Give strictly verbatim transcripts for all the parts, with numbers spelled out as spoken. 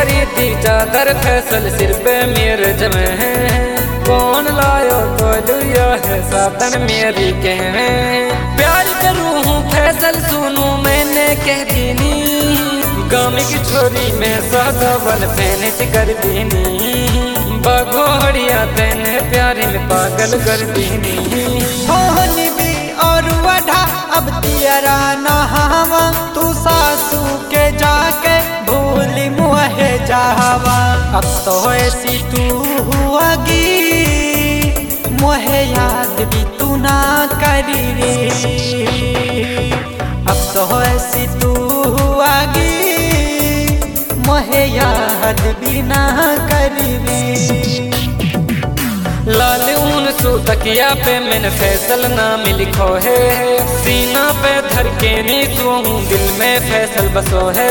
खरीदी चादर फैसल सिर पे मेरे जमे है। कौन लायो तो लिया है साधन मेरी कहवे। प्यार करूँ हूँ फैसल सुनू मैंने कह दीनी। गाँव की छोरी में सदावल पहने कर दीनी। बघोड़िया तेने प्यारी में पागल कर दीनी। होनी भी और वढ़ा अब तेरा नहावा। तू सासू के जाके भूली मुहे जावा। अब तो ऐसी तू हुआगी मोहे याद भी तू ना करी रे। अब तो ऐसी तू हुआगी मोहे याद भी ना करी रे। लाल ऊन सू तकिया पे मैंने फैसल नाम लिखो है। सीना पे धर के नी तू दिल में फैसल बसो है।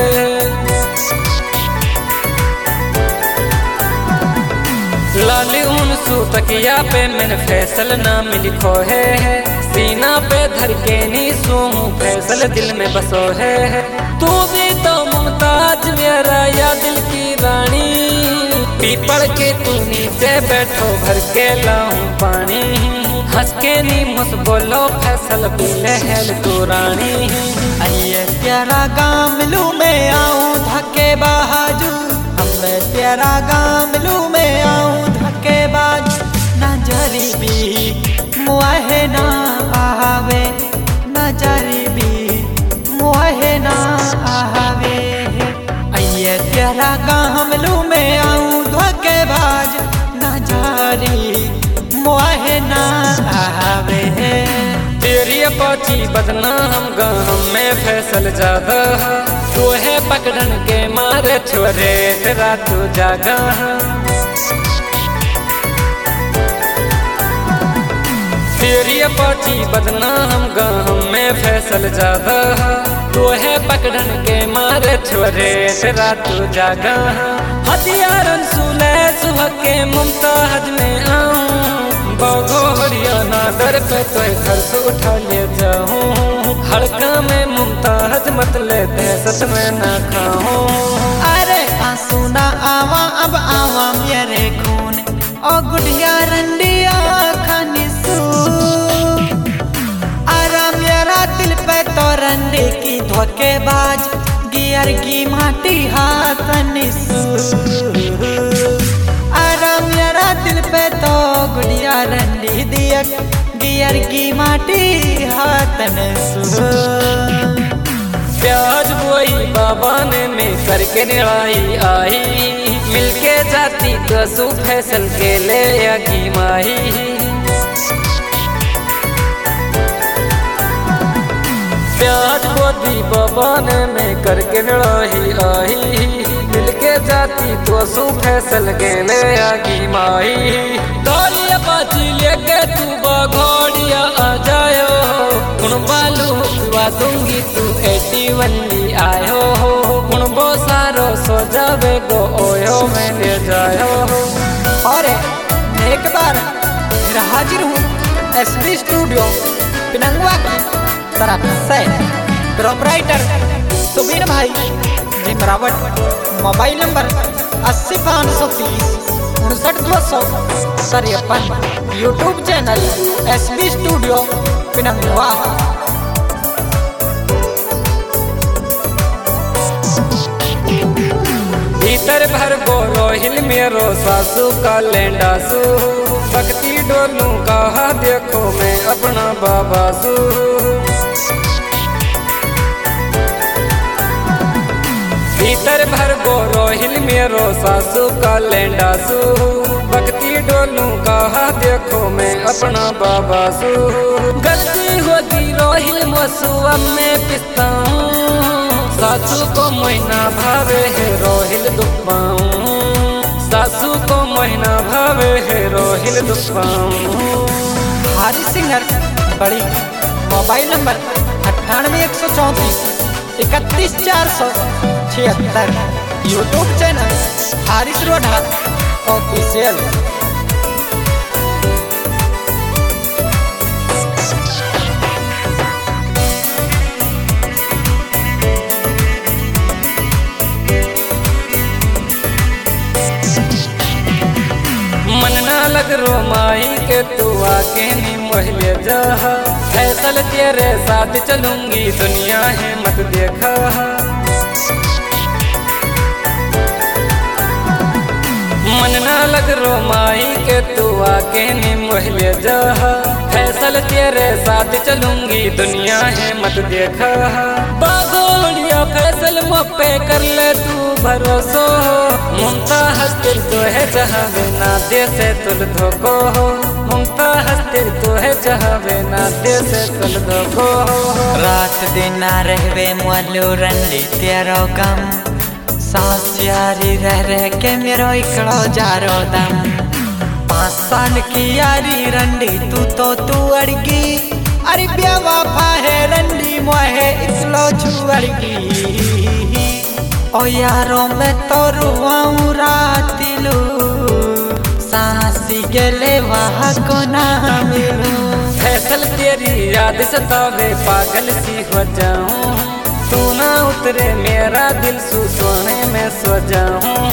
लाल ऊन सू तकिया पे मैंने फैसल नाम लिखो है। सीना पे धर के नी सू फैसल दिल में बसो है। तू भी तो मुमताज मेरा या दिल की रानी। पीपल के तू नीचे बैठो भर के लाऊं पानी। हंस के नी मुस बोलो फैसल पीले हेल तू रानी। आइए तेरा गाँव लू में आऊं धके बाजू। मैं तेरा गाँव लू में आऊं धके बाजू। नजरी भी मुहे ना आवे। नजरी भी मुहे ना आवे। आइए तेरा गाँव लू में आऊं धके बाजू। नजरी मुहे ना आवे। तेरी अपाची बदना हम गाँव में फैसल ज्यादा। तू है पकड़न के मारे छोरे तेरा तू जागा। तेरी अपाची बदना हम गाँव में फैसल ज्यादा। तू है पकड़न के मारे छोरे तेरा तू जागा। हथियारन सुले सुहा के मुमताज में आऊं। बघोड़िया नादर पे तो घर से उठा ले जाऊं। हड़का में मुमताज मत ले दहशत में ना खाऊं। अरे आंसू ना आवा अब आवा मेरे खून। ओ गुड़िया रंडिया खानी सू। आरा मेरा दिल पे तो रंडे की धोखेबाज। गियर की माटी हाथ निसू। आरा मेरा दिल पे तो गुड़िया रंडी दिया। गियर की माटी हाथ निसू। प्याज बोई बाबा ने में करके निड़ाई आई। मिलके जाती तो सू फैसल के ले आगी माही। प्याज बोदी बाबा ने में करके निड़ाई आई। मिलके जाती तो सू फैसल के ले आगी माही। दौलिया बाजी लेके तू बघोड़िया आ जायो। कुण बालू हुआ दूंगी तू एटी वंडी आयो। कुण बो सारो सो जावे गो ओयो में ले जायो। और एक बार फिर हाजिर हूँ एसबी स्टूडियो पिनंगवा की तरफ से। प्रोपराइटर सुबीर भाई जिमरावट। मोबाइल नंबर अस्सी पाँच सौ तीस उनसठ दो सौ तिरपन। YouTube channel SB studio Pinangwa. भीतर भर बोलो हिल मेरो सासू का लेंडासू। भक्ति डोलू कहा देखो मैं अपना बाबासू। भीतर भर गोरो हिल मेरो सासू का लेंडासू। भक्ति डोलू कहा देखो मैं अपना बाबासू। गलती होती रोहिल मसू अब मैं पिस्ताऊं। सासू को महीना भावे है रोहिल दुपाऊं। सासू को महीना भावे है रोहिल दुपाऊं। हारी सिंगर बड़ी। मोबाइल नंबर अट्ठानवे एक सौ चौंतीस इकतीस चार सौ छिहत्तर। YouTube channel Haris Rodha official. माही के तू आके नी मोहले जा, फैसल तेरे साथ चलूंगी दुनिया है मत देखा। मन ना लग रो माही के तू आके नी मोहले जा, फैसल तेरे साथ चलूंगी दुनिया है मत देखा। बागोड़िया फैसल मुझ कर ले तू भरोसो, मुमता हस्तिर तो है चाहवे ना दे से तुल धोको, मुमता हस्तिर तो है चाहवे ना दे से तुल धोको। रात दिन ना रहवे मोलू रंडी तेरो गम, सांस यारी रह रह के मेरो इकड़ो जारो दम। पाँच साल की यारी रंडी तू तो तू अड़गी, अरे बेवफा है रंडी मोहे इसलो छुअड़गी। ओ यारो मैं तो रुआऊं रातिलू, सांसी गले वहाँ को ना मिलूं। फैसल तेरी याद सतावे पागल सी हो जाऊं, तू ना उतरे मेरा दिल सू सोने में सो जाऊं।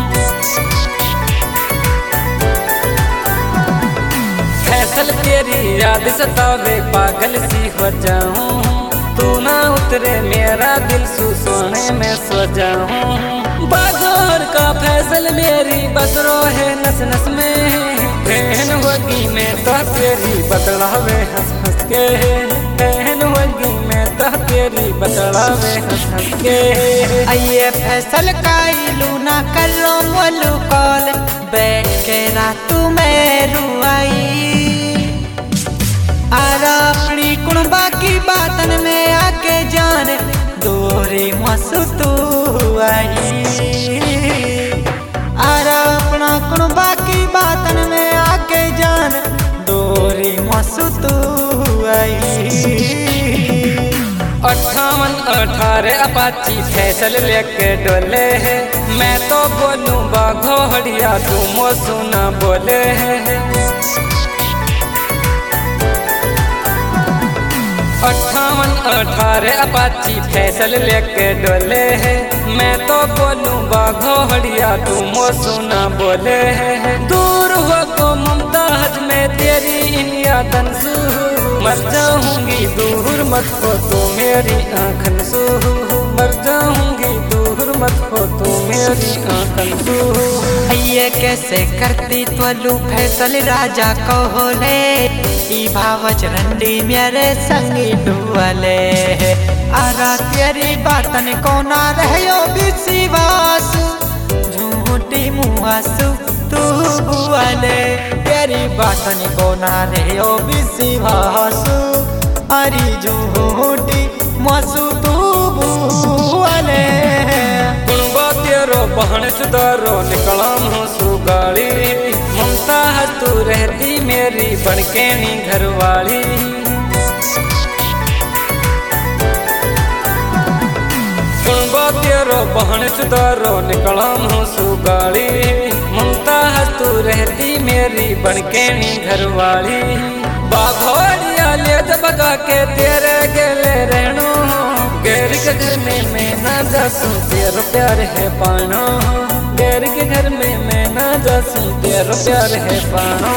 फैसल तेरी याद सतावे पागल सी हो जाऊं, तू ना उतरे मेरा दिल सू सोने में सो जाऊं। बागोर का फैसल मेरी बसरो है नस नस में, बहन होगी मैं तो तेरी बतलावे हंस हंस के, बहन होगी मैं तो तेरी बतलावे हंस हंस के। आइए फैसल का इलू ना कर लो मोलू कॉल, बैठ के रातू में रुआई। आरा अपनी कुणबा की बातन में आके जान दोरी मसू तू आई। आरा अपना कुणबा की बातन में आके जान दोरी मसू तू आई। अट्ठावन अठारह अपाची फैसल लेके डोले है, मैं तो बोलूं बाघोड़िया तू मोसू ना बोले है। अट्ठावन अठारह अपाची फैसल लेके डोले है, मैं तो बोलूं बाघोड़िया तू मोसू ना बोले है। दूर हो को मुमताज में तेरी इन यादन सू, मर जाऊंगी दूर मत हो तो मेरी आँखन सू, मर जाऊंगी दूर मत हो तो मेरी आँखन सू। ये कैसे करती त्वलू फैसल राजा कहोले, ई भावच रंडी मेरे संगी डुअले। आरा तेरी बातन को ना रहयो विश्वास, झूठी मुहासु तू बुअले। तेरी बातन को ना रहयो विश्वास, अरे झूठी मुहासु तू बुअले। तेरो बहन सुधारो निकला मुँह गाड़ी, ममता है तू रहती मेरी बनके नी घरवाली। तेरो बहन सुधारो निकला मुँह गाड़ी, ममता है तू रहती मेरी बनके नी घरवाली। बाघोड़िया ले बगा के तेरे गेले रहनो, गैर के घर में मैं ना जासूं तेरा प्यार है पानो, गैर के घर में मैं ना जासूं तेरा प्यार है पानो।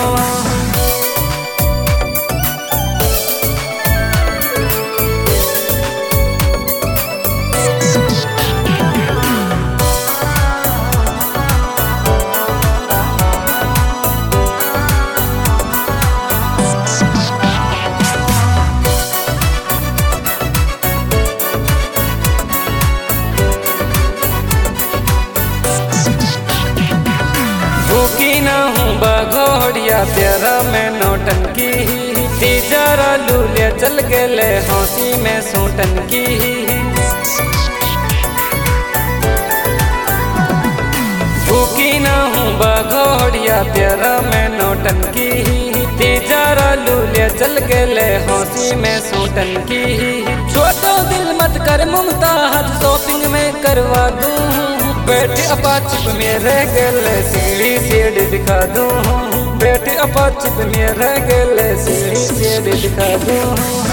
भूखी ना हूँ बाघोड़िया तेरा मैं नौटंकी, तीजरा लूले चल गेले हौसी में सूटन की। भूखी ना हूँ बाघोड़िया तेरा मैं नौटंकी, तीजरा लूले चल गेले हौसी में सूटन की। छोटो दिल मत कर मुमता हाथ शॉपिंग में करवा दूँ, बैठे अपाचिप में रह गले सीढ़ी सीढ़ी दिखा दूँ, बैठे अपाचिप में रह गले सीढ़ी सीढ़ी दिखा दूँ।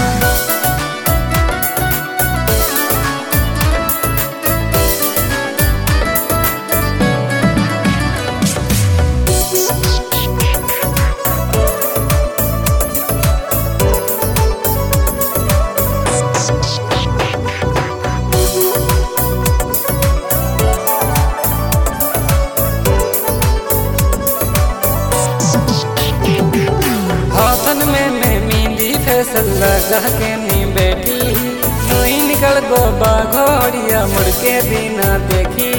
बाघोड़िया मुड़ के बिना देखी।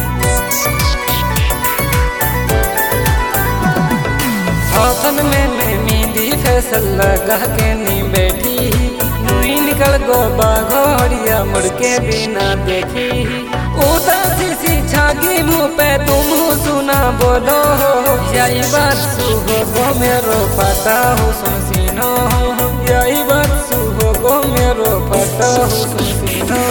हाथन में मैं मेहंदी फैसल लगा के नी बैठी। नुई निकल गो बाघोड़िया मुड़ के बिना देखी। उदासी सी छागी मुँह पे तुम सुना बोलो। यही बात सुहो गो मेरो पता हो सुनो। यही बात सुहो गो मेरो पता हो सुनो।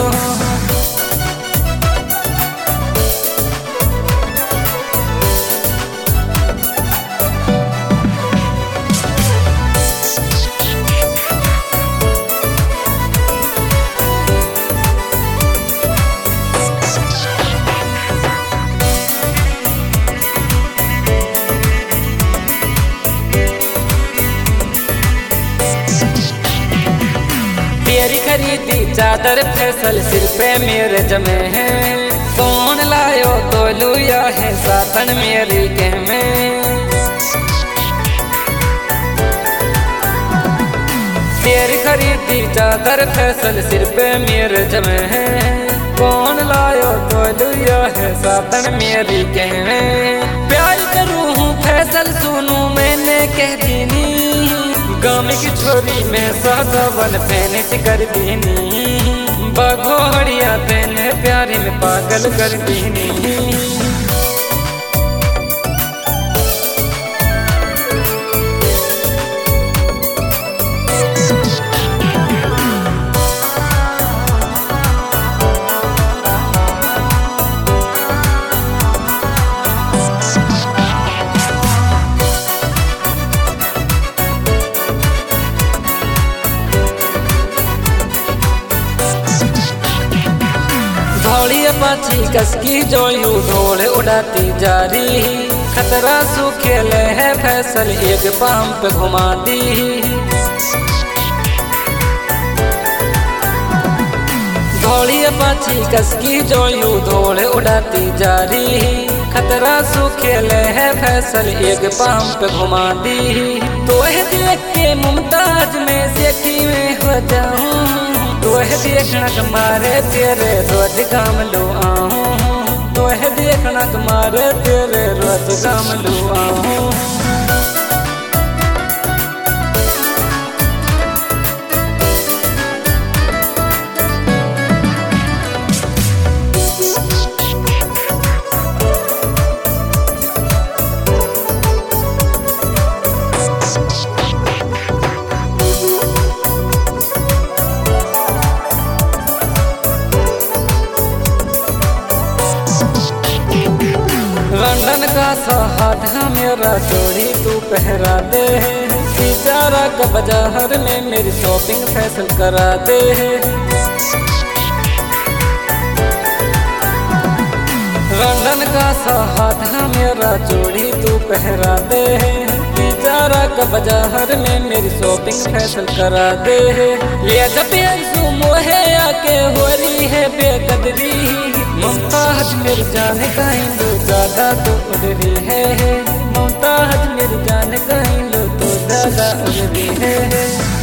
तेरी खरीदी चादर फैसल सिर पे मेरे जमे हैं। कौन लायो तो लुया है साथन मेरी के में। तेरी खरीदी चादर फैसल सिर पे मेरे जमे हैं। कौन लायो तो लुया है साथन मेरी के में। प्यार करूँ हूँ फैसल सुनूं मैंने कह दीनी। गामी की छोरी में सागवन पहने से कर दीनी। बाघोड़िया तेने प्यारे में पागल कर दीनी। धौड़ी पाछी कसकी जोयू ढोल उड़ाती जा रही। खतरा सुखेल है फैसल एक पाम पे घुमा दी। धौड़ी पाछी कसकी जोयू ढोल उड़ाती जा रही। खतरा सुखेल है फैसल एक पाम पे घुमा दी। तो देख के मुमताज में सेठी में हो जाऊं। तोह देखना कमारे तेरे रोज काम लो आऊं। तोह देखना कमारे तेरे रोज काम लो आऊं। लंदन का सहारा मेरा चोरी तू पहरा दे। बेचारा का बाजार में मेरी शॉपिंग फैसल करा दे। लंदन का सहारा मेरा चोरी तू पहरा दे। बेचारा का बाजार में मेरी शॉपिंग फैसल करा दे। ये जब मोहे आके हो रही है बेकदरी। मुमताज मेरी जान का हिंदू ज्यादा तो उड़ रही है। मुमताज मेरी जान का हिंदू तो ज्यादा उड़ रही है।